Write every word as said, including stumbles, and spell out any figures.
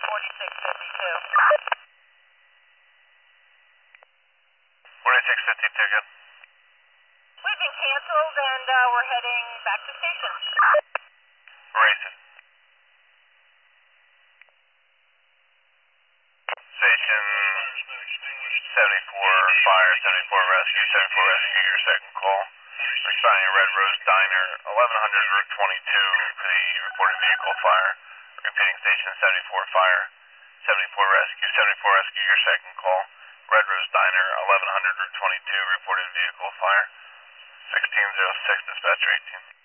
forty-six fifty-two. forty-six fifty-two, good. We've been canceled and uh, we're heading back to station. Racing. Station seventy-four, fire, seventy-four rescue, seventy-four rescue, your second call. Responding Red Rose Diner, eleven hundred Route twenty-two for the reported vehicle fire. Repeating station seventy-four fire, seventy-four rescue, seventy-four rescue, your second call. Red Rose Diner, eleven hundred Route twenty-two, reported vehicle fire. sixteen oh six, dispatcher eighteen.